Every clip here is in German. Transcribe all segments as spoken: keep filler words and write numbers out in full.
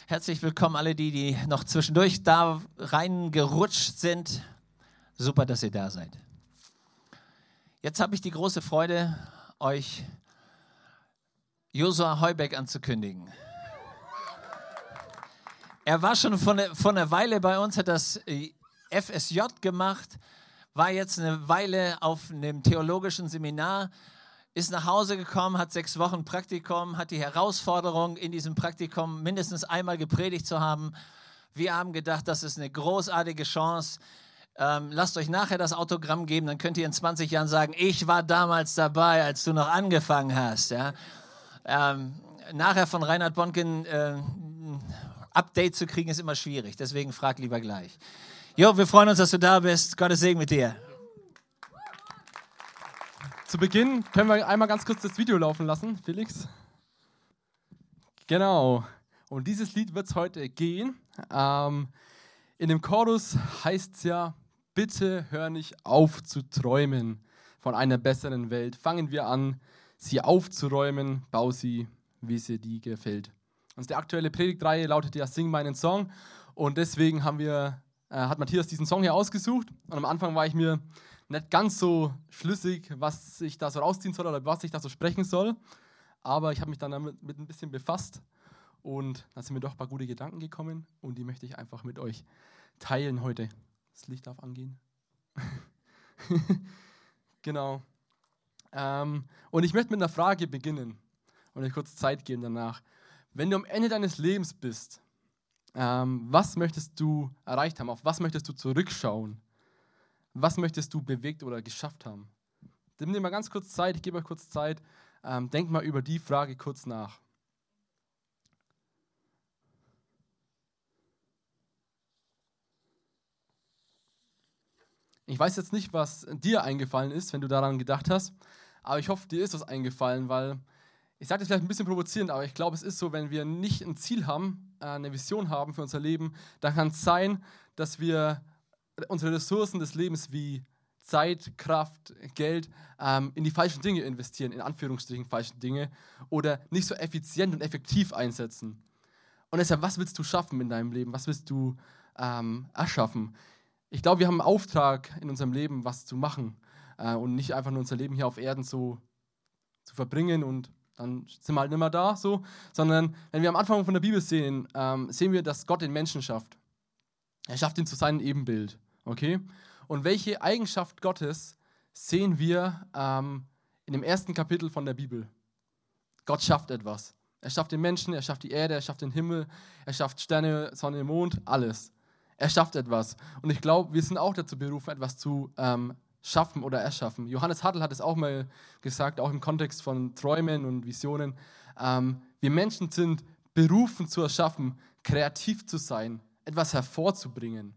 Herzlich willkommen alle, die, die noch zwischendurch da reingerutscht sind. Super, dass ihr da seid. Jetzt habe ich die große Freude, euch Josua Heubeck anzukündigen. Er war schon vor einer, vor einer Weile bei uns, hat das F S J gemacht, war jetzt eine Weile auf einem theologischen Seminar, ist nach Hause gekommen, hat sechs Wochen Praktikum, hat die Herausforderung, in diesem Praktikum mindestens einmal gepredigt zu haben. Wir haben gedacht, das ist eine großartige Chance. Ähm, lasst euch nachher das Autogramm geben, dann könnt ihr in zwanzig Jahren sagen, ich war damals dabei, als du noch angefangen hast. Ja? Ähm, nachher von Reinhard Bonken äh, ein Update zu kriegen, ist immer schwierig, deswegen frag lieber gleich. Jo, wir freuen uns, dass du da bist. Gottes Segen mit dir. Zu Beginn können wir einmal ganz kurz das Video laufen lassen, Felix. Genau. Und dieses Lied wird es heute gehen. Ähm, in dem Chorus heißt es ja, bitte hör nicht auf zu träumen von einer besseren Welt. Fangen wir an, sie aufzuräumen, bau sie, wie sie dir gefällt. Und die aktuelle Predigtreihe lautet ja, sing meinen Song. Und deswegen haben wir, äh, hat Matthias diesen Song hier ausgesucht. Und am Anfang war ich mir nicht ganz so schlüssig, was ich da so rausziehen soll oder was ich da so sprechen soll. Aber ich habe mich dann damit mit ein bisschen befasst und da sind mir doch ein paar gute Gedanken gekommen und die möchte ich einfach mit euch teilen heute. Das Licht darf angehen. Genau. Ähm, und ich möchte mit einer Frage beginnen und euch kurz Zeit geben danach. Wenn du am Ende deines Lebens bist, ähm, was möchtest du erreicht haben? Auf was möchtest du zurückschauen? Was möchtest du bewegt oder geschafft haben? Nimm dir mal ganz kurz Zeit, ich gebe euch kurz Zeit. Ähm, denk mal über die Frage kurz nach. Ich weiß jetzt nicht, was dir eingefallen ist, wenn du daran gedacht hast, aber ich hoffe, dir ist was eingefallen, weil, ich sage das vielleicht ein bisschen provozierend, aber ich glaube, es ist so, wenn wir nicht ein Ziel haben, eine Vision haben für unser Leben, dann kann es sein, dass wir unsere Ressourcen des Lebens wie Zeit, Kraft, Geld ähm, in die falschen Dinge investieren, in Anführungsstrichen falschen Dinge, oder nicht so effizient und effektiv einsetzen. Und deshalb, was willst du schaffen in deinem Leben? Was willst du ähm, erschaffen? Ich glaube, wir haben einen Auftrag in unserem Leben, was zu machen äh, und nicht einfach nur unser Leben hier auf Erden so zu verbringen und dann sind wir halt nicht mehr da, so, sondern wenn wir am Anfang von der Bibel sehen, ähm, sehen wir, dass Gott den Menschen schafft. Er schafft ihn zu seinem Ebenbild. Okay? Und welche Eigenschaft Gottes sehen wir ähm, in dem ersten Kapitel von der Bibel? Gott schafft etwas. Er schafft den Menschen, er schafft die Erde, er schafft den Himmel, er schafft Sterne, Sonne, Mond, alles. Er schafft etwas. Und ich glaube, wir sind auch dazu berufen, etwas zu ähm, schaffen oder erschaffen. Johannes Hartl hat es auch mal gesagt, auch im Kontext von Träumen und Visionen. Ähm, wir Menschen sind berufen zu erschaffen, kreativ zu sein, etwas hervorzubringen.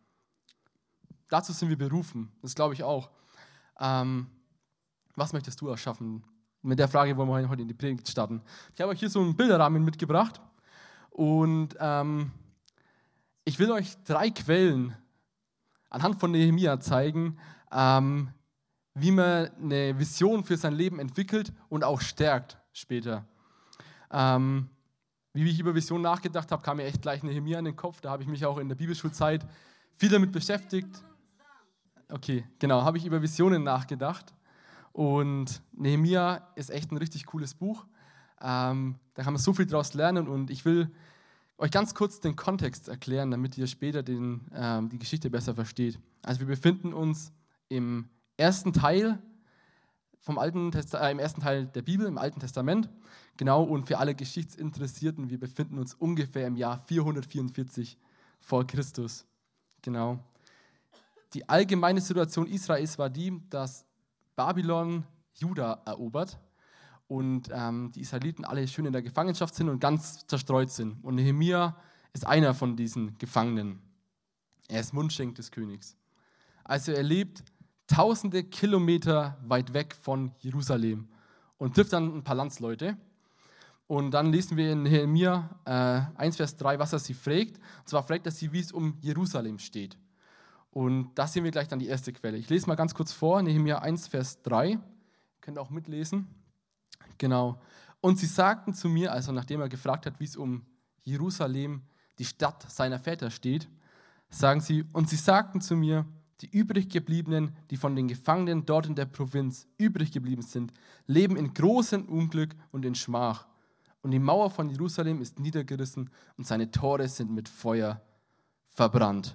Dazu sind wir berufen, das glaube ich auch. Ähm, was möchtest du erschaffen? Mit der Frage wollen wir heute in die Predigt starten. Ich habe euch hier so einen Bilderrahmen mitgebracht und ähm, ich will euch drei Quellen anhand von Nehemia zeigen, ähm, wie man eine Vision für sein Leben entwickelt und auch stärkt später. Ähm, wie ich über Vision nachgedacht habe, kam mir echt gleich Nehemia in den Kopf. Da habe ich mich auch in der Bibelschulzeit viel damit beschäftigt. Okay, genau, habe ich über Visionen nachgedacht und Nehemia ist echt ein richtig cooles Buch. Ähm, da kann man so viel draus lernen und ich will euch ganz kurz den Kontext erklären, damit ihr später den, ähm, die Geschichte besser versteht. Also wir befinden uns im ersten Teil vom Alten Test- äh, im ersten Teil der Bibel, im Alten Testament, genau, und für alle Geschichtsinteressierten, wir befinden uns ungefähr im Jahr vierhundertvierundvierzig vor Christus, genau. Die allgemeine Situation Israels war die, dass Babylon Juda erobert und ähm, die Israeliten alle schön in der Gefangenschaft sind und ganz zerstreut sind. Und Nehemia ist einer von diesen Gefangenen. Er ist Mundschenk des Königs. Also er lebt tausende Kilometer weit weg von Jerusalem und trifft dann ein paar Landsleute. Und dann lesen wir in Nehemia äh, eins, Vers drei, was er sie fragt. Und zwar fragt er sie, wie es um Jerusalem steht. Und da sehen wir gleich dann die erste Quelle. Ich lese mal ganz kurz vor, Nehemia eins, Vers drei. Ihr könnt auch mitlesen. Genau. Und sie sagten zu mir, also nachdem er gefragt hat, wie es um Jerusalem, die Stadt seiner Väter steht, sagen sie, und sie sagten zu mir, die übrig gebliebenen, die von den Gefangenen dort in der Provinz übrig geblieben sind, leben in großem Unglück und in Schmach. Und die Mauer von Jerusalem ist niedergerissen und seine Tore sind mit Feuer verbrannt.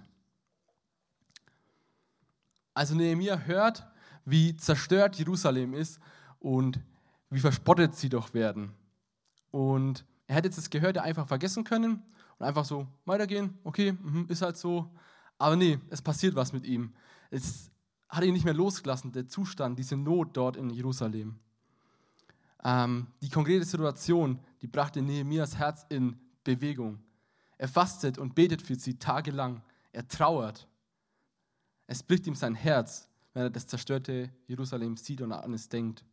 Also Nehemia hört, wie zerstört Jerusalem ist und wie verspottet sie doch werden. Und er hätte jetzt das Gehörte einfach vergessen können und einfach so weitergehen, okay, ist halt so. Aber nee, es passiert was mit ihm. Es hat ihn nicht mehr losgelassen, der Zustand, diese Not dort in Jerusalem. Ähm, die konkrete Situation, die brachte Nehemias Herz in Bewegung. Er fastet und betet für sie tagelang. Er trauert. Es bricht ihm sein Herz, wenn er das zerstörte Jerusalem sieht und an es denkt.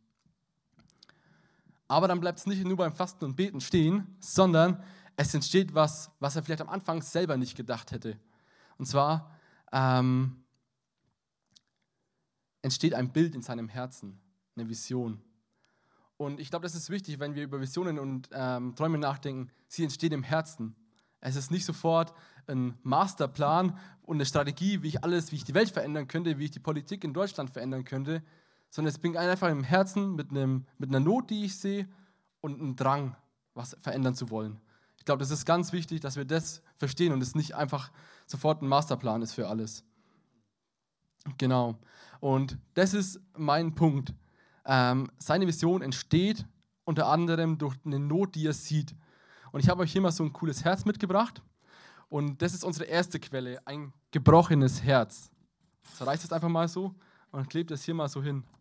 Aber dann bleibt es nicht nur beim Fasten und Beten stehen, sondern es entsteht was, was er vielleicht am Anfang selber nicht gedacht hätte. Und zwar ähm, entsteht ein Bild in seinem Herzen, eine Vision. Und ich glaube, das ist wichtig, wenn wir über Visionen und ähm, Träume nachdenken, sie entstehen im Herzen. Es ist nicht sofort ein Masterplan und eine Strategie, wie ich alles, wie ich die Welt verändern könnte, wie ich die Politik in Deutschland verändern könnte, sondern es beginnt einfach im Herzen mit, einem, mit einer Not, die ich sehe, und einem Drang, was verändern zu wollen. Ich glaube, das ist ganz wichtig, dass wir das verstehen und es nicht einfach sofort ein Masterplan ist für alles. Genau. Und das ist mein Punkt. Ähm, seine Vision entsteht unter anderem durch eine Not, die er sieht. Und ich habe euch hier mal so ein cooles Herz mitgebracht. Und das ist unsere erste Quelle, ein gebrochenes Herz. Zerreißt es einfach mal so und klebt es hier mal so hin.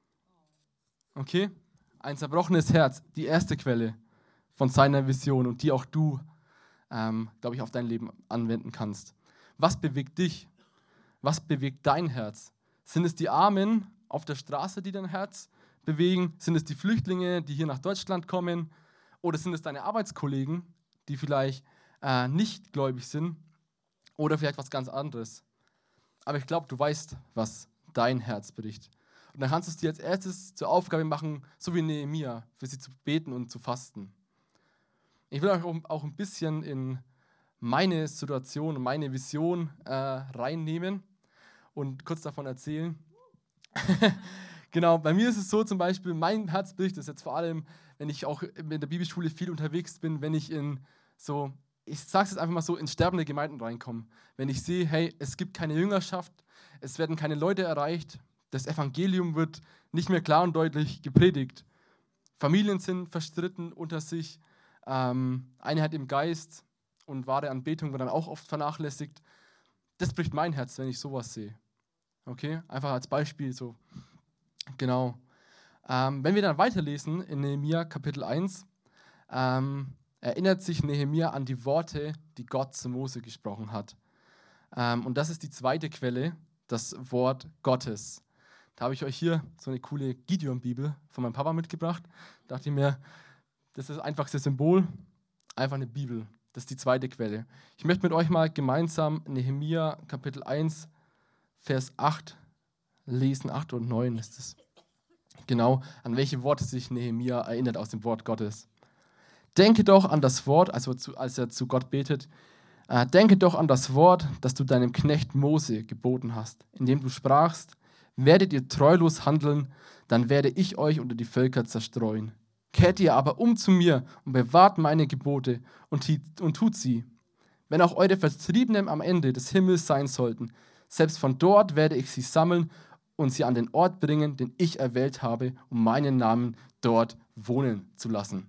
Okay? Ein zerbrochenes Herz, die erste Quelle von seiner Vision und die auch du, ähm, glaube ich, auf dein Leben anwenden kannst. Was bewegt dich? Was bewegt dein Herz? Sind es die Armen auf der Straße, die dein Herz bewegen? Sind es die Flüchtlinge, die hier nach Deutschland kommen? Oder sind es deine Arbeitskollegen, die vielleicht äh, nicht gläubig sind? Oder vielleicht was ganz anderes? Aber ich glaube, du weißt, was dein Herz bricht. Und dann kannst du es dir als erstes zur Aufgabe machen, so wie Nehemia, für sie zu beten und zu fasten. Ich will euch auch ein bisschen in meine Situation und meine Vision äh, reinnehmen und kurz davon erzählen. Genau, bei mir ist es so zum Beispiel, mein Herz bricht es jetzt vor allem, wenn ich auch in der Bibelschule viel unterwegs bin, wenn ich in so, ich sage es jetzt einfach mal so, in sterbende Gemeinden reinkomme. Wenn ich sehe, hey, es gibt keine Jüngerschaft, es werden keine Leute erreicht, das Evangelium wird nicht mehr klar und deutlich gepredigt. Familien sind verstritten unter sich, ähm, Einheit im Geist und wahre Anbetung wird dann auch oft vernachlässigt. Das bricht mein Herz, wenn ich sowas sehe. Okay, einfach als Beispiel so. Genau. Ähm, wenn wir dann weiterlesen in Nehemia Kapitel eins, ähm, erinnert sich Nehemia an die Worte, die Gott zu Mose gesprochen hat. Ähm, und das ist die zweite Quelle, das Wort Gottes. Da habe ich euch hier so eine coole Gideon-Bibel von meinem Papa mitgebracht. Da dachte ich mir, das ist das einfachste Symbol, einfach eine Bibel. Das ist die zweite Quelle. Ich möchte mit euch mal gemeinsam Nehemia Kapitel eins, Vers acht lesen, acht und neun ist es. Genau, an welche Worte sich Nehemia erinnert aus dem Wort Gottes. Denke doch an das Wort, also zu, als er zu Gott betet, äh, denke doch an das Wort, das du deinem Knecht Mose geboten hast, indem du sprachst, werdet ihr treulos handeln, dann werde ich euch unter die Völker zerstreuen. Kehrt ihr aber um zu mir und bewahrt meine Gebote und, und tut sie. Wenn auch eure Vertriebenen am Ende des Himmels sein sollten, selbst von dort werde ich sie sammeln und sie an den Ort bringen, den ich erwählt habe, um meinen Namen dort wohnen zu lassen.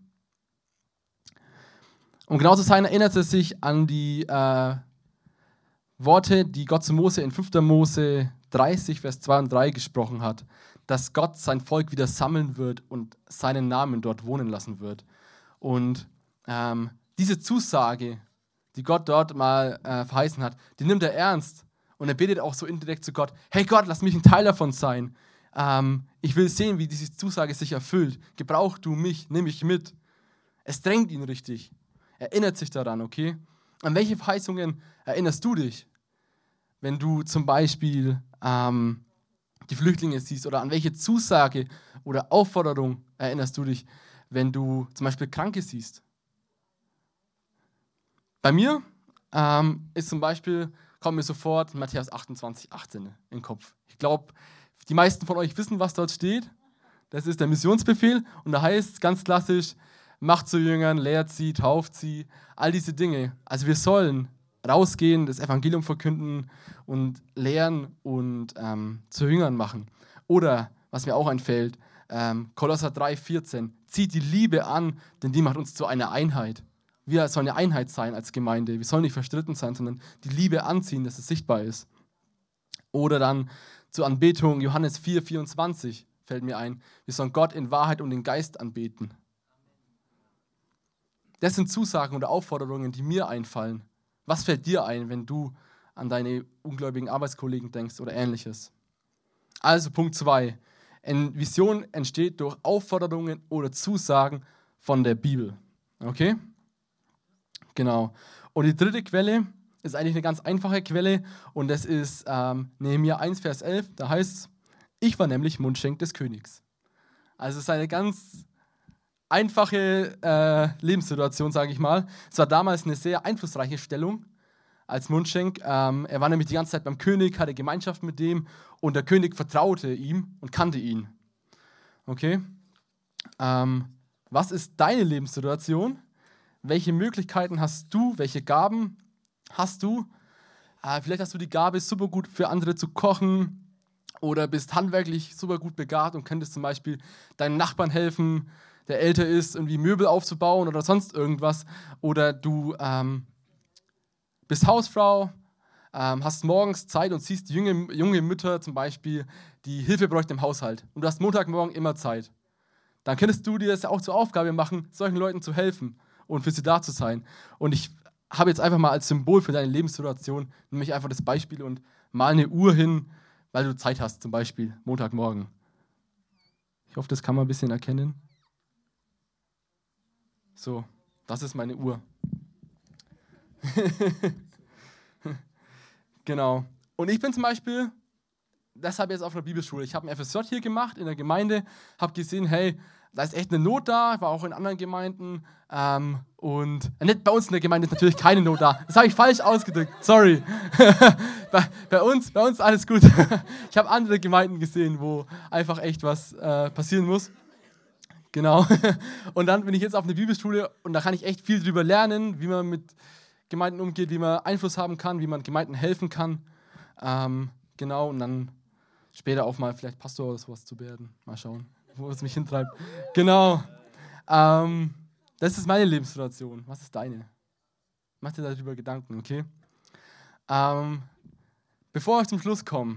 Um genau zu sein, erinnert er sich an die äh, Worte, die Gott zu Mose in fünfter Mose dreißig, Vers zwei und drei gesprochen hat, dass Gott sein Volk wieder sammeln wird und seinen Namen dort wohnen lassen wird. Und ähm, diese Zusage, die Gott dort mal äh, verheißen hat, die nimmt er ernst. Und er betet auch so indirekt zu Gott, hey Gott, lass mich ein Teil davon sein. Ähm, ich will sehen, wie diese Zusage sich erfüllt. Gebrauch du mich, nimm mich mit. Es drängt ihn richtig. Er erinnert sich daran, okay? An welche Verheißungen erinnerst du dich? Wenn du zum Beispiel ähm, die Flüchtlinge siehst oder an welche Zusage oder Aufforderung erinnerst du dich, wenn du zum Beispiel Kranke siehst? Bei mir ähm, ist zum Beispiel, kommt mir sofort Matthäus achtundzwanzig, achtzehn in den Kopf. Ich glaube, die meisten von euch wissen, was dort steht. Das ist der Missionsbefehl und da heißt es ganz klassisch, macht zu Jüngern, lehrt sie, tauft sie, all diese Dinge. Also wir sollen rausgehen, das Evangelium verkünden und lehren und ähm, zu Jüngern machen. Oder, was mir auch einfällt, ähm, Kolosser drei, vierzehn, zieht die Liebe an, denn die macht uns zu einer Einheit. Wir sollen eine Einheit sein als Gemeinde. Wir sollen nicht verstritten sein, sondern die Liebe anziehen, dass es sichtbar ist. Oder dann zur Anbetung, Johannes vier, vierundzwanzig fällt mir ein. Wir sollen Gott in Wahrheit und in Geist anbeten. Das sind Zusagen oder Aufforderungen, die mir einfallen. Was fällt dir ein, wenn du an deine ungläubigen Arbeitskollegen denkst oder Ähnliches? Also Punkt zwei. Eine Vision entsteht durch Aufforderungen oder Zusagen von der Bibel. Okay? Genau. Und die dritte Quelle ist eigentlich eine ganz einfache Quelle und das ist ähm, Nehemia eins, Vers elf. Da heißt es, ich war nämlich Mundschenk des Königs. Also es ist eine ganz einfache äh, Lebenssituation, sage ich mal. Es war damals eine sehr einflussreiche Stellung als Mundschenk. Ähm, er war nämlich die ganze Zeit beim König, hatte Gemeinschaft mit dem und der König vertraute ihm und kannte ihn. Okay? Ähm, was ist deine Lebenssituation? Welche Möglichkeiten hast du? Welche Gaben hast du? Äh, vielleicht hast du die Gabe, super gut für andere zu kochen oder bist handwerklich super gut begabt und könntest zum Beispiel deinen Nachbarn helfen, der älter ist, irgendwie Möbel aufzubauen oder sonst irgendwas. Oder du ähm, bist Hausfrau, ähm, hast morgens Zeit und siehst junge, junge Mütter zum Beispiel, die Hilfe bräuchten im Haushalt. Und du hast Montagmorgen immer Zeit. Dann könntest du dir das auch zur Aufgabe machen, solchen Leuten zu helfen und für sie da zu sein. Und ich habe jetzt einfach mal als Symbol für deine Lebenssituation nämlich einfach das Beispiel und mal eine Uhr hin, weil du Zeit hast, zum Beispiel Montagmorgen. Ich hoffe, das kann man ein bisschen erkennen. So, das ist meine Uhr. Genau. Und ich bin zum Beispiel deshalb jetzt auf einer Bibelschule. Ich habe ein F S J hier gemacht in der Gemeinde, habe gesehen, hey, da ist echt eine Not da, war auch in anderen Gemeinden. Ähm, und äh, nicht bei uns in der Gemeinde ist natürlich keine Not da. Das habe ich falsch ausgedrückt, sorry. bei, bei, uns, bei uns alles gut. Ich habe andere Gemeinden gesehen, wo einfach echt was äh, passieren muss. Genau. Und dann bin ich jetzt auf einer Bibelschule und da kann ich echt viel drüber lernen, wie man mit Gemeinden umgeht, wie man Einfluss haben kann, wie man Gemeinden helfen kann. Ähm, genau, und dann später auch mal vielleicht Pastor oder sowas zu werden. Mal schauen, wo es mich hintreibt. Genau. Ähm, das ist meine Lebenssituation. Was ist deine? Mach dir darüber Gedanken, okay? Ähm, bevor ich zum Schluss komme,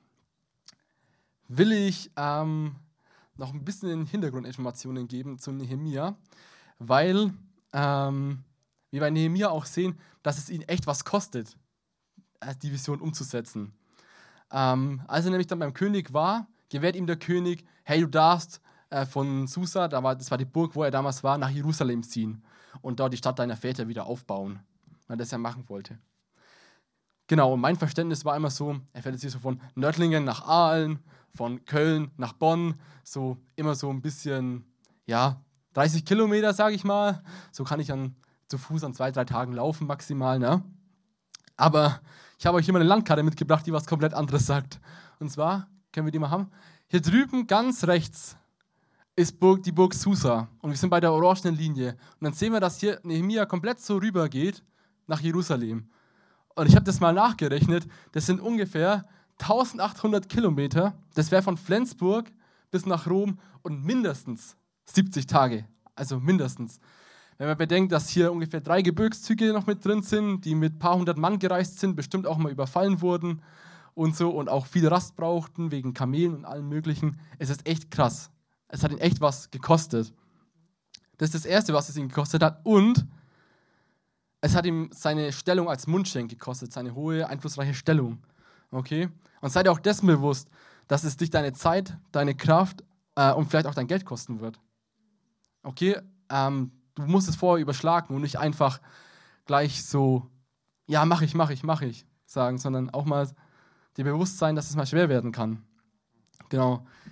will ich ähm, noch ein bisschen Hintergrundinformationen geben zu Nehemia, weil ähm, wir bei Nehemia auch sehen, dass es ihn echt was kostet, die Vision umzusetzen. Ähm, als er nämlich dann beim König war, gewährt ihm der König, hey, du darfst äh, von Susa, da war, das war die Burg, wo er damals war, nach Jerusalem ziehen und dort die Stadt deiner Väter wieder aufbauen, weil er das ja machen wollte. Genau, und mein Verständnis war immer so, er fährt jetzt hier so von Nördlingen nach Aalen, von Köln nach Bonn, so immer so ein bisschen, ja, dreißig Kilometer, sage ich mal. So kann ich dann zu Fuß an zwei, drei Tagen laufen maximal, ne? Aber ich habe euch hier mal eine Landkarte mitgebracht, die was komplett anderes sagt. Und zwar, können wir die mal haben? Hier drüben ganz rechts ist Burg, die Burg Susa und wir sind bei der orangenen Linie. Und dann sehen wir, dass hier Nehemia komplett so rüber geht nach Jerusalem. Und ich habe das mal nachgerechnet, das sind ungefähr eintausendachthundert Kilometer, das wäre von Flensburg bis nach Rom und mindestens siebzig Tage, also mindestens. Wenn man bedenkt, dass hier ungefähr drei Gebirgszüge noch mit drin sind, die mit ein paar hundert Mann gereist sind, bestimmt auch mal überfallen wurden und so und auch viel Rast brauchten wegen Kamelen und allem möglichen, es ist echt krass. Es hat ihn echt was gekostet. Das ist das Erste, was es ihn gekostet hat und es hat ihm seine Stellung als Mundschenk gekostet, seine hohe, einflussreiche Stellung. Okay? Und sei dir auch dessen bewusst, dass es dich deine Zeit, deine Kraft äh, und vielleicht auch dein Geld kosten wird. Okay? Ähm, du musst es vorher überschlagen und nicht einfach gleich so, ja, mach ich, mach ich, mach ich sagen, sondern auch mal dir bewusst sein, dass es mal schwer werden kann. Genau.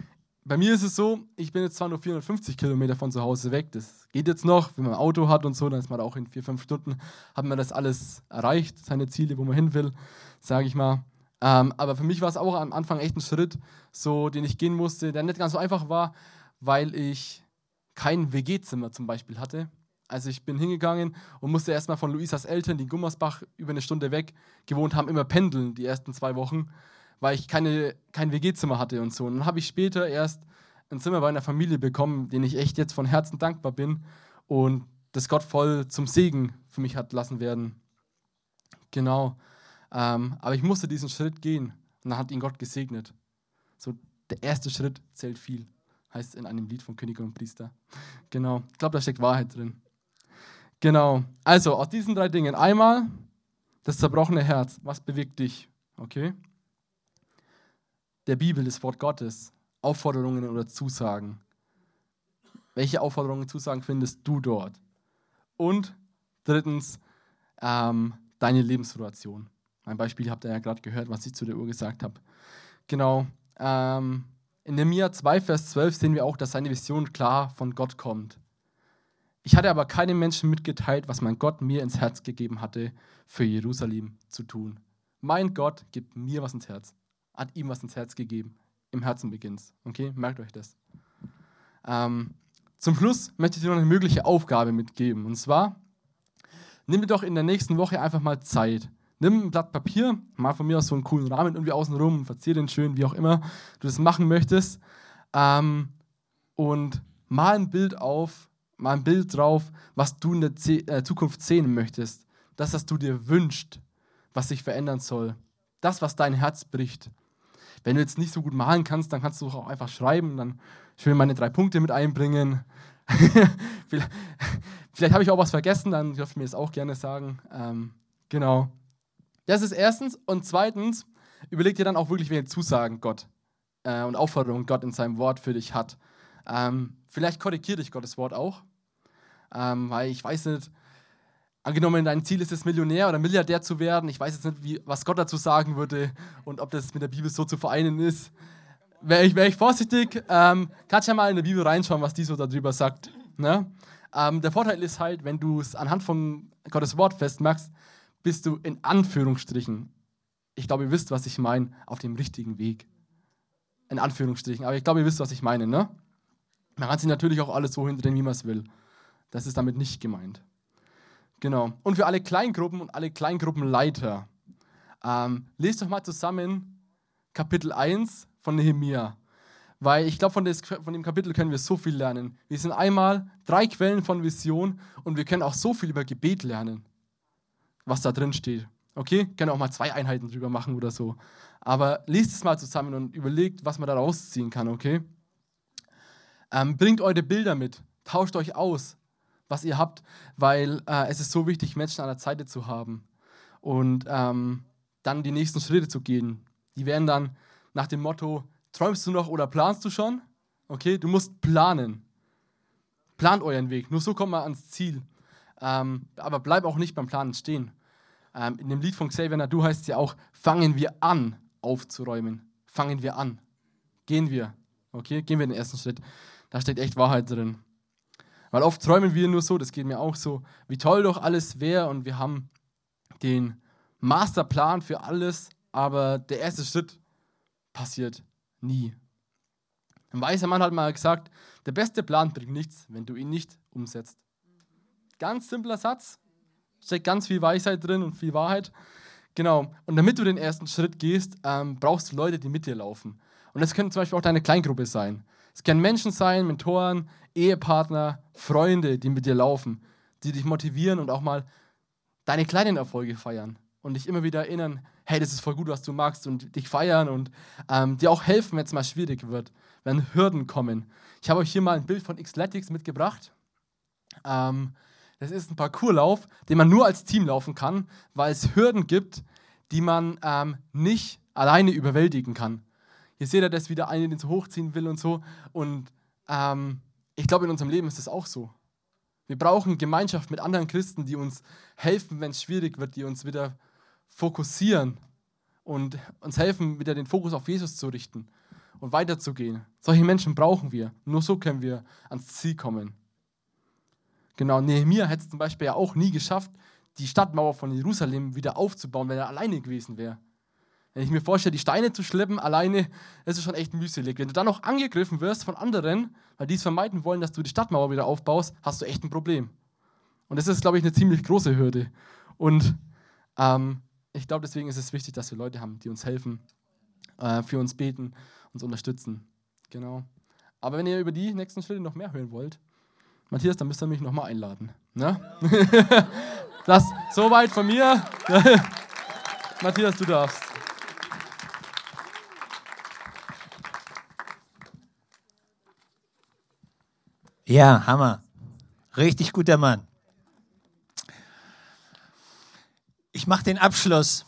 bei mir ist es so, ich bin jetzt zwar nur vierhundertfünfzig Kilometer von zu Hause weg, das geht jetzt noch, wenn man ein Auto hat und so, dann ist man auch in vier, fünf Stunden, hat man das alles erreicht, seine Ziele, wo man hin will, sage ich mal. Ähm, aber für mich war es auch am Anfang echt ein Schritt, so, den ich gehen musste, der nicht ganz so einfach war, weil ich kein W G-Zimmer zum Beispiel hatte. Also ich bin hingegangen und musste erstmal von Luisas Eltern, die in Gummersbach über eine Stunde weg gewohnt haben, immer pendeln die ersten zwei Wochen, weil ich keine, kein W G-Zimmer hatte und so. Und dann habe ich später erst ein Zimmer bei einer Familie bekommen, denen ich echt jetzt von Herzen dankbar bin und das Gott voll zum Segen für mich hat lassen werden. Genau. Ähm, aber ich musste diesen Schritt gehen und dann hat ihn Gott gesegnet. So, der erste Schritt zählt viel, heißt in einem Lied von König und Priester. Genau. Ich glaube, da steckt Wahrheit drin. Genau. Also, aus diesen drei Dingen. Einmal das zerbrochene Herz. Was bewegt dich? Okay. Der Bibel, das Wort Gottes. Aufforderungen oder Zusagen. Welche Aufforderungen und Zusagen findest du dort? Und drittens, ähm, deine Lebenssituation. Mein Beispiel habt ihr ja gerade gehört, was ich zu der Uhr gesagt habe. Genau. Ähm, in Nehemia zwei, Vers zwölf sehen wir auch, dass seine Vision klar von Gott kommt. Ich hatte aber keinem Menschen mitgeteilt, was mein Gott mir ins Herz gegeben hatte, für Jerusalem zu tun. Mein Gott gibt mir was ins Herz. Hat ihm was ins Herz gegeben. Im Herzen beginnt's. Okay, merkt euch das. Ähm, zum Schluss möchte ich dir noch eine mögliche Aufgabe mitgeben. Und zwar, nimm dir doch in der nächsten Woche einfach mal Zeit. Nimm ein Blatt Papier, mal von mir aus so einen coolen Rahmen irgendwie außen rum, verzier den schön, wie auch immer du das machen möchtest. Ähm, und mal ein Bild auf, mal ein Bild drauf, was du in der Z- äh, Zukunft sehen möchtest. Das, was du dir wünschst, was sich verändern soll. Das, was dein Herz bricht. Wenn du jetzt nicht so gut malen kannst, dann kannst du auch einfach schreiben, dann schön meine drei Punkte mit einbringen. vielleicht vielleicht habe ich auch was vergessen, dann dürft ihr mir das auch gerne sagen. Ähm, genau. Das ist erstens. Und zweitens, überleg dir dann auch wirklich, welche Zusagen Gott äh, und Aufforderungen Gott in seinem Wort für dich hat. Ähm, vielleicht korrigiert dich Gottes Wort auch. Ähm, weil ich weiß nicht, angenommen, dein Ziel ist es, Millionär oder Milliardär zu werden. Ich weiß jetzt nicht, wie, was Gott dazu sagen würde und ob das mit der Bibel so zu vereinen ist. Wäre ich, wär ich vorsichtig, ähm, kannst ja mal in der Bibel reinschauen, was die so darüber sagt. Ne? Ähm, der Vorteil ist halt, wenn du es anhand von Gottes Wort festmachst, bist du in Anführungsstrichen, ich glaube, ihr wisst, was ich meine, auf dem richtigen Weg. In Anführungsstrichen, aber ich glaube, ihr wisst, was ich meine. Ne? Man kann sich natürlich auch alles so hindrehen, wie man es will. Das ist damit nicht gemeint. Genau. Und für alle Kleingruppen und alle Kleingruppenleiter, ähm, lest doch mal zusammen Kapitel eins von Nehemia. Weil ich glaube, von, von dem Kapitel können wir so viel lernen. Wir sind einmal drei Quellen von Vision und wir können auch so viel über Gebet lernen, was da drin steht. Okay? Können auch mal zwei Einheiten drüber machen oder so. Aber lest es mal zusammen und überlegt, was man da rausziehen kann, okay? Ähm, bringt eure Bilder mit. Tauscht euch aus, was ihr habt, weil äh, es ist so wichtig, Menschen an der Seite zu haben und ähm, dann die nächsten Schritte zu gehen. Die werden dann nach dem Motto, träumst du noch oder planst du schon? Okay, du musst planen. Plant euren Weg, nur so kommt man ans Ziel. Ähm, aber bleib auch nicht beim Planen stehen. Ähm, in dem Lied von Xavier Nadu heißt es ja auch, fangen wir an aufzuräumen. Fangen wir an. Gehen wir. Okay, gehen wir den ersten Schritt. Da steckt echt Wahrheit drin. Weil oft träumen wir nur so, das geht mir auch so, wie toll doch alles wäre und wir haben den Masterplan für alles, aber der erste Schritt passiert nie. Ein weiser Mann hat mal gesagt, der beste Plan bringt nichts, wenn du ihn nicht umsetzt. Ganz simpler Satz, steckt ganz viel Weisheit drin und viel Wahrheit. Genau, und damit du den ersten Schritt gehst, ähm, brauchst du Leute, die mit dir laufen. Und das können zum Beispiel auch deine Kleingruppe sein. Es können Menschen sein, Mentoren, Ehepartner, Freunde, die mit dir laufen, die dich motivieren und auch mal deine kleinen Erfolge feiern und dich immer wieder erinnern, hey, das ist voll gut, was du magst und dich feiern und ähm, dir auch helfen, wenn es mal schwierig wird, wenn Hürden kommen. Ich habe euch hier mal ein Bild von Xletics mitgebracht. Ähm, das ist ein Parcourslauf, den man nur als Team laufen kann, weil es Hürden gibt, die man ähm, nicht alleine überwältigen kann. Hier seht ihr, dass wieder einer den so hochziehen will und so. Und ähm, ich glaube, in unserem Leben ist das auch so. Wir brauchen Gemeinschaft mit anderen Christen, die uns helfen, wenn es schwierig wird, die uns wieder fokussieren und uns helfen, wieder den Fokus auf Jesus zu richten. und weiterzugehen. Solche Menschen brauchen wir. Nur so können wir ans Ziel kommen. Genau, Nehemia hätte es zum Beispiel ja auch nie geschafft, die Stadtmauer von Jerusalem wieder aufzubauen, wenn er alleine gewesen wäre. Wenn ich mir vorstelle, die Steine zu schleppen alleine, das ist schon echt mühselig. Wenn du dann noch angegriffen wirst von anderen, weil die es vermeiden wollen, dass du die Stadtmauer wieder aufbaust, hast du echt ein Problem. Und das ist, glaube ich, eine ziemlich große Hürde. Und ähm, ich glaube, deswegen ist es wichtig, dass wir Leute haben, die uns helfen, äh, für uns beten, uns unterstützen. Genau. Aber wenn ihr über die nächsten Schritte noch mehr hören wollt, Matthias, dann müsst ihr mich nochmal einladen. Ne? Das soweit von mir. Matthias, du darfst. Ja, Hammer. Richtig guter Mann. Ich mache den Abschluss.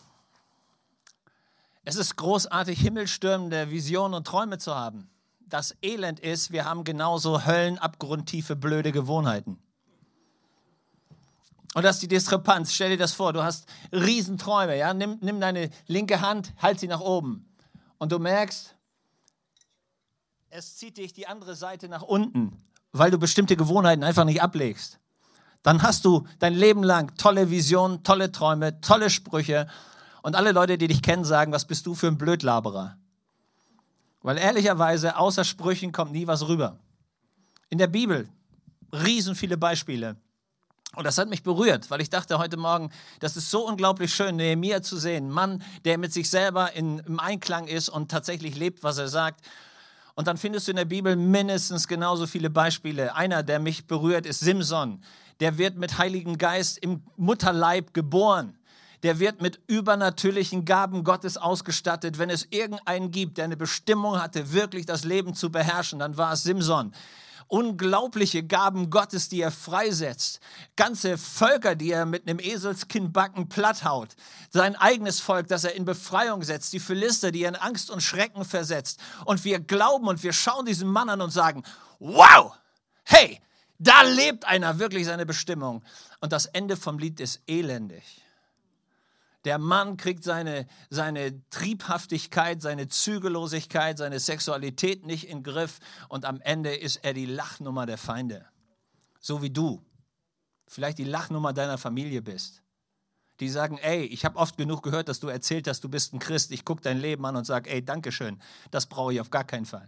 Es ist großartig, himmelstürmende Visionen und Träume zu haben. Das Elend ist, wir haben genauso höllenabgrundtiefe, blöde Gewohnheiten. Und das ist die Diskrepanz. Stell dir das vor, du hast Riesenträume. Ja? Nimm, nimm deine linke Hand, halt sie nach oben. Und du merkst, es zieht dich die andere Seite nach unten, weil du bestimmte Gewohnheiten einfach nicht ablegst. Dann hast du dein Leben lang tolle Visionen, tolle Träume, tolle Sprüche. Und alle Leute, die dich kennen, sagen, was bist du für ein Blödlaberer? Weil ehrlicherweise, außer Sprüchen kommt nie was rüber. In der Bibel, riesen viele Beispiele. Und das hat mich berührt, weil ich dachte heute Morgen, das ist so unglaublich schön, Nehemia zu sehen. Ein Mann, der mit sich selber in, im Einklang ist und tatsächlich lebt, was er sagt. Und dann findest du in der Bibel mindestens genauso viele Beispiele. Einer, der mich berührt, ist Simson. Der wird mit Heiligen Geist im Mutterleib geboren. Der wird mit übernatürlichen Gaben Gottes ausgestattet. Wenn es irgendeinen gibt, der eine Bestimmung hatte, wirklich das Leben zu beherrschen, dann war es Simson. Unglaubliche Gaben Gottes, die er freisetzt. Ganze Völker, die er mit einem Eselskinnbacken platthaut. Sein eigenes Volk, das er in Befreiung setzt. Die Philister, die er in Angst und Schrecken versetzt. Und wir glauben und wir schauen diesen Mann an und sagen, wow, hey, da lebt einer wirklich seine Bestimmung. Und das Ende vom Lied ist elendig. Der Mann kriegt seine, seine Triebhaftigkeit, seine Zügellosigkeit, seine Sexualität nicht in den Griff und am Ende ist er die Lachnummer der Feinde. So wie du vielleicht die Lachnummer deiner Familie bist. Die sagen, ey, ich habe oft genug gehört, dass du erzählt hast, du bist ein Christ. Ich gucke dein Leben an und sage, ey, Dankeschön, das brauche ich auf gar keinen Fall.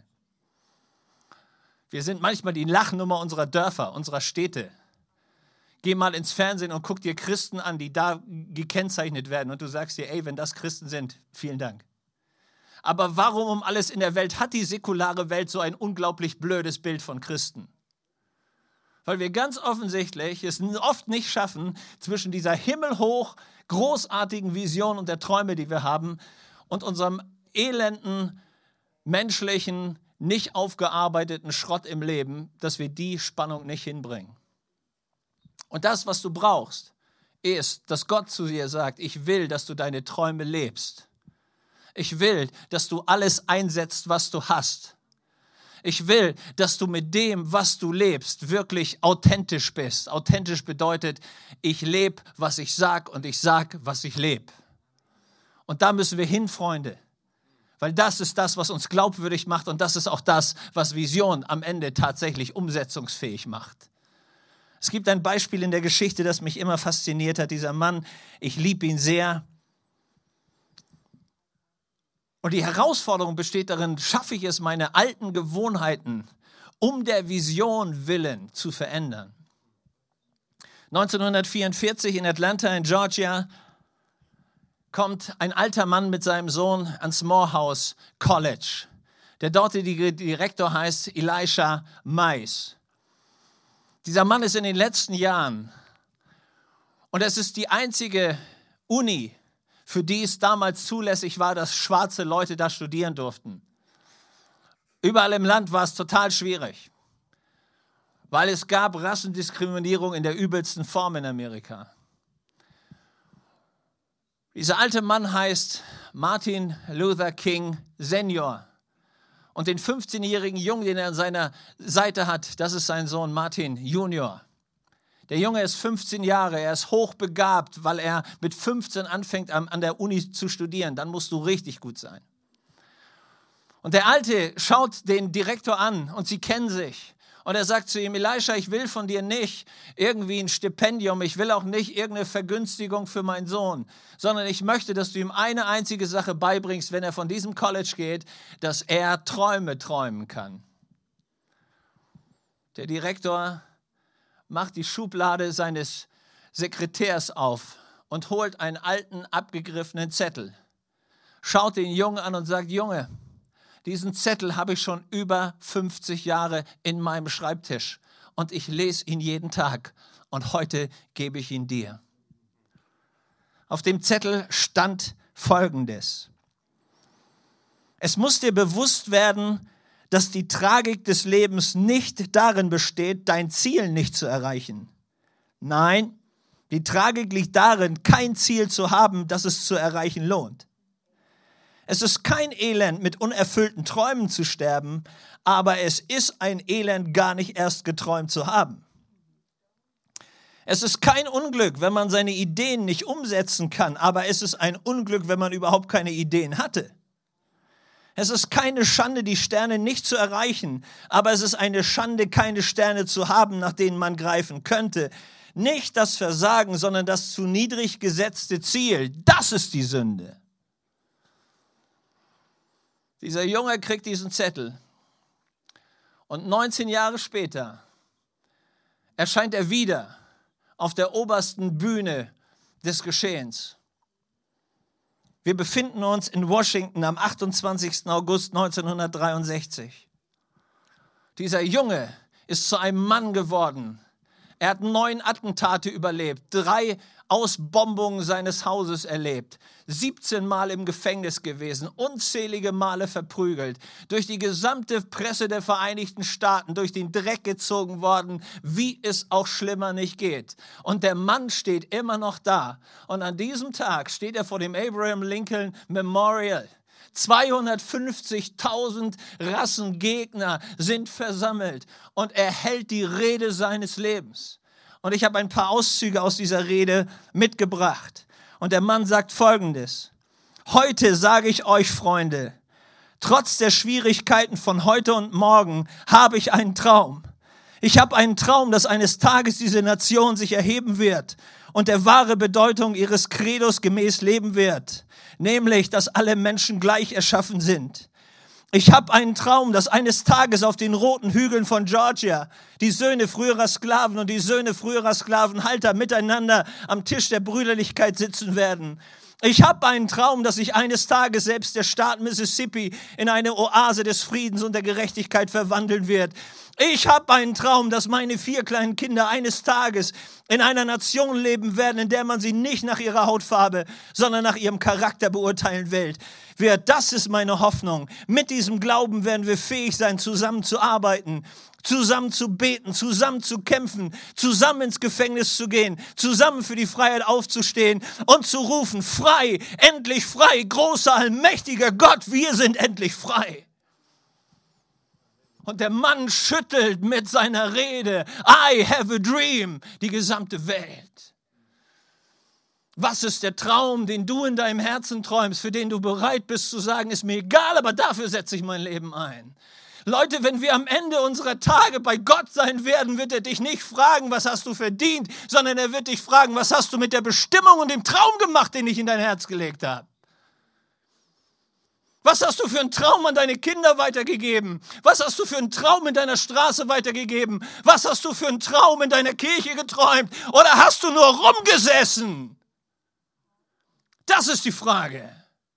Wir sind manchmal die Lachnummer unserer Dörfer, unserer Städte. Geh mal ins Fernsehen und guck dir Christen an, die da gekennzeichnet werden. Und du sagst dir, ey, wenn das Christen sind, vielen Dank. Aber warum um alles in der Welt hat die säkulare Welt so ein unglaublich blödes Bild von Christen? Weil wir ganz offensichtlich es oft nicht schaffen, zwischen dieser himmelhoch großartigen Vision und der Träume, die wir haben, und unserem elenden, menschlichen, nicht aufgearbeiteten Schrott im Leben, dass wir die Spannung nicht hinbringen. Und das, was du brauchst, ist, dass Gott zu dir sagt, ich will, dass du deine Träume lebst. Ich will, dass du alles einsetzt, was du hast. Ich will, dass du mit dem, was du lebst, wirklich authentisch bist. Authentisch bedeutet, ich lebe, was ich sag und ich sag, was ich lebe. Und da müssen wir hin, Freunde. Weil das ist das, was uns glaubwürdig macht und das ist auch das, was Vision am Ende tatsächlich umsetzungsfähig macht. Es gibt ein Beispiel in der Geschichte, das mich immer fasziniert hat. Dieser Mann, ich liebe ihn sehr. Und die Herausforderung besteht darin, schaffe ich es, meine alten Gewohnheiten um der Vision willen zu verändern. neunzehnhundertvierundvierzig in Atlanta in Georgia kommt ein alter Mann mit seinem Sohn ans Morehouse College. Der dortige Direktor heißt Elisha Mize. Dieser Mann ist in den letzten Jahren und es ist die einzige Uni, für die es damals zulässig war, dass schwarze Leute da studieren durften. Überall im Land war es total schwierig, weil es gab Rassendiskriminierung in der übelsten Form in Amerika. Dieser alte Mann heißt Martin Luther King Senior. Und den fünfzehnjährigen Jungen, den er an seiner Seite hat, das ist sein Sohn Martin Junior. Der Junge ist fünfzehn Jahre, er ist hochbegabt, weil er mit fünfzehn anfängt an der Uni zu studieren. Dann musst du richtig gut sein. Und der Alte schaut den Direktor an und sie kennen sich. Und er sagt zu ihm, Elisha, ich will von dir nicht irgendwie ein Stipendium, ich will auch nicht irgendeine Vergünstigung für meinen Sohn, sondern ich möchte, dass du ihm eine einzige Sache beibringst, wenn er von diesem College geht, dass er Träume träumen kann. Der Direktor macht die Schublade seines Sekretärs auf und holt einen alten, abgegriffenen Zettel, schaut den Jungen an und sagt, Junge, diesen Zettel habe ich schon über fünfzig Jahre in meinem Schreibtisch und ich lese ihn jeden Tag und heute gebe ich ihn dir. Auf dem Zettel stand Folgendes. Es muss dir bewusst werden, dass die Tragik des Lebens nicht darin besteht, dein Ziel nicht zu erreichen. Nein, die Tragik liegt darin, kein Ziel zu haben, das es zu erreichen lohnt. Es ist kein Elend, mit unerfüllten Träumen zu sterben, aber es ist ein Elend, gar nicht erst geträumt zu haben. Es ist kein Unglück, wenn man seine Ideen nicht umsetzen kann, aber es ist ein Unglück, wenn man überhaupt keine Ideen hatte. Es ist keine Schande, die Sterne nicht zu erreichen, aber es ist eine Schande, keine Sterne zu haben, nach denen man greifen könnte. Nicht das Versagen, sondern das zu niedrig gesetzte Ziel, das ist die Sünde. Dieser Junge kriegt diesen Zettel und neunzehn Jahre später erscheint er wieder auf der obersten Bühne des Geschehens. Wir befinden uns in Washington am achtundzwanzigsten August neunzehnhundertdreiundsechzig. Dieser Junge ist zu einem Mann geworden. Er hat neun Attentate überlebt, drei Ausbombungen seines Hauses erlebt, siebzehn Mal im Gefängnis gewesen, unzählige Male verprügelt, durch die gesamte Presse der Vereinigten Staaten durch den Dreck gezogen worden, wie es auch schlimmer nicht geht. Und der Mann steht immer noch da. Und an diesem Tag steht er vor dem Abraham Lincoln Memorial. zweihundertfünfzigtausend Rassengegner sind versammelt und er hält die Rede seines Lebens. Und ich habe ein paar Auszüge aus dieser Rede mitgebracht. Und der Mann sagt Folgendes: Heute sage ich euch, Freunde, trotz der Schwierigkeiten von heute und morgen habe ich einen Traum. Ich habe einen Traum, dass eines Tages diese Nation sich erheben wird und der wahre Bedeutung ihres Credos gemäß leben wird, nämlich, dass alle Menschen gleich erschaffen sind. Ich habe einen Traum, dass eines Tages auf den roten Hügeln von Georgia die Söhne früherer Sklaven und die Söhne früherer Sklavenhalter miteinander am Tisch der Brüderlichkeit sitzen werden. Ich habe einen Traum, dass sich eines Tages selbst der Staat Mississippi in eine Oase des Friedens und der Gerechtigkeit verwandeln wird. Ich habe einen Traum, dass meine vier kleinen Kinder eines Tages in einer Nation leben werden, in der man sie nicht nach ihrer Hautfarbe, sondern nach ihrem Charakter beurteilen will. Das ist meine Hoffnung. Mit diesem Glauben werden wir fähig sein, zusammen zu arbeiten, zusammen zu beten, zusammen zu kämpfen, zusammen ins Gefängnis zu gehen, zusammen für die Freiheit aufzustehen und zu rufen, frei, endlich frei, großer, allmächtiger Gott, wir sind endlich frei. Und der Mann schüttelt mit seiner Rede, I have a dream, die gesamte Welt. Was ist der Traum, den du in deinem Herzen träumst, für den du bereit bist zu sagen, ist mir egal, aber dafür setze ich mein Leben ein. Leute, wenn wir am Ende unserer Tage bei Gott sein werden, wird er dich nicht fragen, was hast du verdient, sondern er wird dich fragen, was hast du mit der Bestimmung und dem Traum gemacht, den ich in dein Herz gelegt habe. Was hast du für einen Traum an deine Kinder weitergegeben? Was hast du für einen Traum in deiner Straße weitergegeben? Was hast du für einen Traum in deiner Kirche geträumt? Oder hast du nur rumgesessen? Das ist die Frage.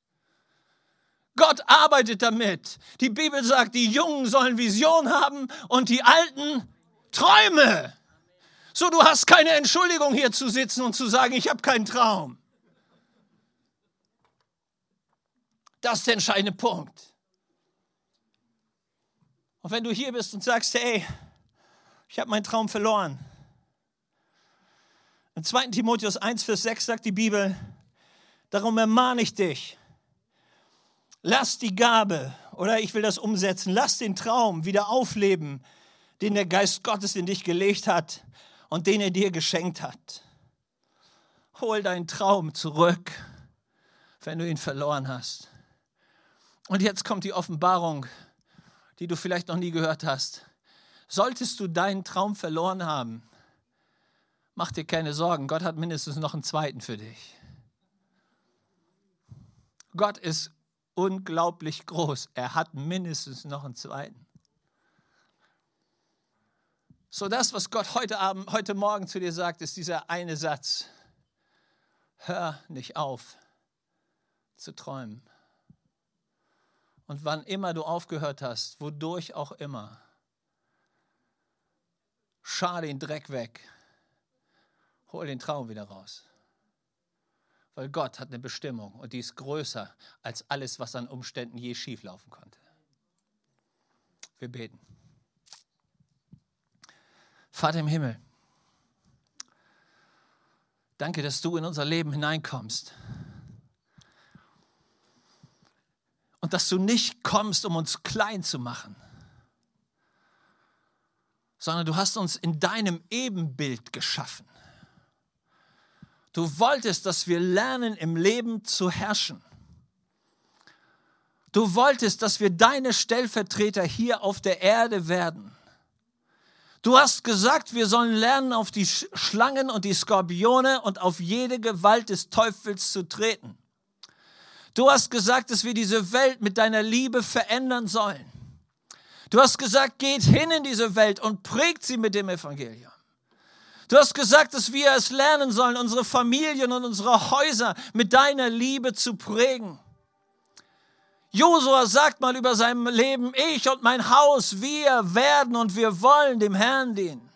Gott arbeitet damit. Die Bibel sagt, die Jungen sollen Vision haben und die Alten Träume. So, du hast keine Entschuldigung, hier zu sitzen und zu sagen, ich habe keinen Traum. Das ist der entscheidende Punkt. Und wenn du hier bist und sagst, hey, ich habe meinen Traum verloren. Im zweiten Timotheus eins, Vers sechs sagt die Bibel, darum ermahne ich dich, lass die Gabe, oder ich will das umsetzen, lass den Traum wieder aufleben, den der Geist Gottes in dich gelegt hat und den er dir geschenkt hat. Hol deinen Traum zurück, wenn du ihn verloren hast. Und jetzt kommt die Offenbarung, die du vielleicht noch nie gehört hast. Solltest du deinen Traum verloren haben, mach dir keine Sorgen, Gott hat mindestens noch einen zweiten für dich. Gott ist unglaublich groß. Er hat mindestens noch einen zweiten. So, das, was Gott heute Abend, heute Morgen zu dir sagt, ist dieser eine Satz. Hör nicht auf zu träumen. Und wann immer du aufgehört hast, wodurch auch immer, schar den Dreck weg. Hol den Traum wieder raus. Weil Gott hat eine Bestimmung und die ist größer als alles, was an Umständen je schieflaufen konnte. Wir beten. Vater im Himmel, danke, dass du in unser Leben hineinkommst. Und dass du nicht kommst, um uns klein zu machen, sondern du hast uns in deinem Ebenbild geschaffen. Du wolltest, dass wir lernen, im Leben zu herrschen. Du wolltest, dass wir deine Stellvertreter hier auf der Erde werden. Du hast gesagt, wir sollen lernen, auf die Schlangen und die Skorpione und auf jede Gewalt des Teufels zu treten. Du hast gesagt, dass wir diese Welt mit deiner Liebe verändern sollen. Du hast gesagt, geht hin in diese Welt und prägt sie mit dem Evangelium. Du hast gesagt, dass wir es lernen sollen, unsere Familien und unsere Häuser mit deiner Liebe zu prägen. Josua sagt mal über sein Leben, ich und mein Haus, wir werden und wir wollen dem Herrn dienen.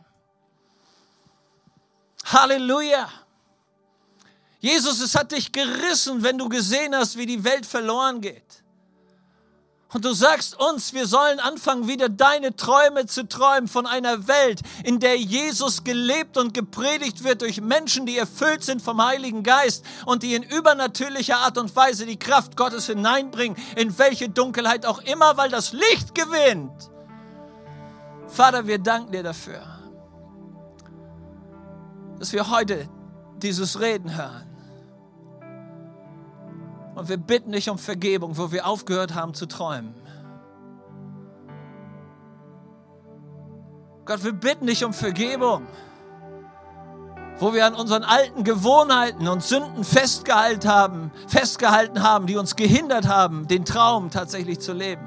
Halleluja. Jesus, es hat dich gerissen, wenn du gesehen hast, wie die Welt verloren geht. Und du sagst uns, wir sollen anfangen, wieder deine Träume zu träumen von einer Welt, in der Jesus gelebt und gepredigt wird durch Menschen, die erfüllt sind vom Heiligen Geist und die in übernatürlicher Art und Weise die Kraft Gottes hineinbringen, in welche Dunkelheit auch immer, weil das Licht gewinnt. Vater, wir danken dir dafür, dass wir heute dieses Reden hören. Und wir bitten dich um Vergebung, wo wir aufgehört haben zu träumen. Gott, wir bitten dich um Vergebung, wo wir an unseren alten Gewohnheiten und Sünden festgehalten haben, festgehalten haben, die uns gehindert haben, den Traum tatsächlich zu leben.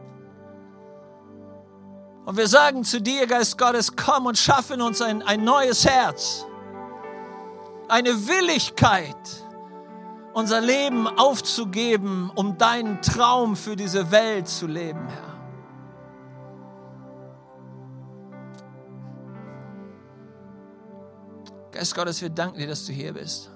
Und wir sagen zu dir, Geist Gottes, komm und schaff in uns ein, ein neues Herz, eine Willigkeit, unser Leben aufzugeben, um deinen Traum für diese Welt zu leben, Herr. Geist Gottes, wir danken dir, dass du hier bist.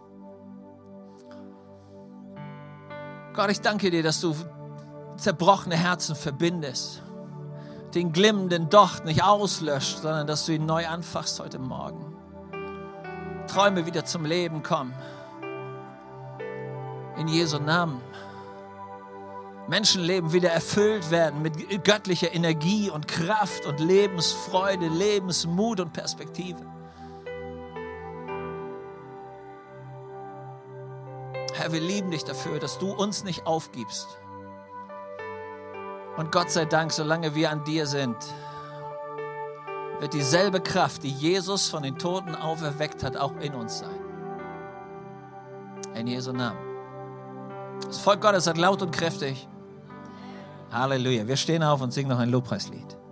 Gott, ich danke dir, dass du zerbrochene Herzen verbindest, den glimmenden Docht nicht auslöscht, sondern dass du ihn neu anfachst heute Morgen. Träume wieder zum Leben kommen. In Jesu Namen. Menschenleben wieder erfüllt werden mit göttlicher Energie und Kraft und Lebensfreude, Lebensmut und Perspektive. Herr, wir lieben dich dafür, dass du uns nicht aufgibst. Und Gott sei Dank, solange wir an dir sind, wird dieselbe Kraft, die Jesus von den Toten auferweckt hat, auch in uns sein. In Jesu Namen. Das Volk Gottes sagt laut und kräftig. Halleluja. Wir stehen auf und singen noch ein Lobpreislied.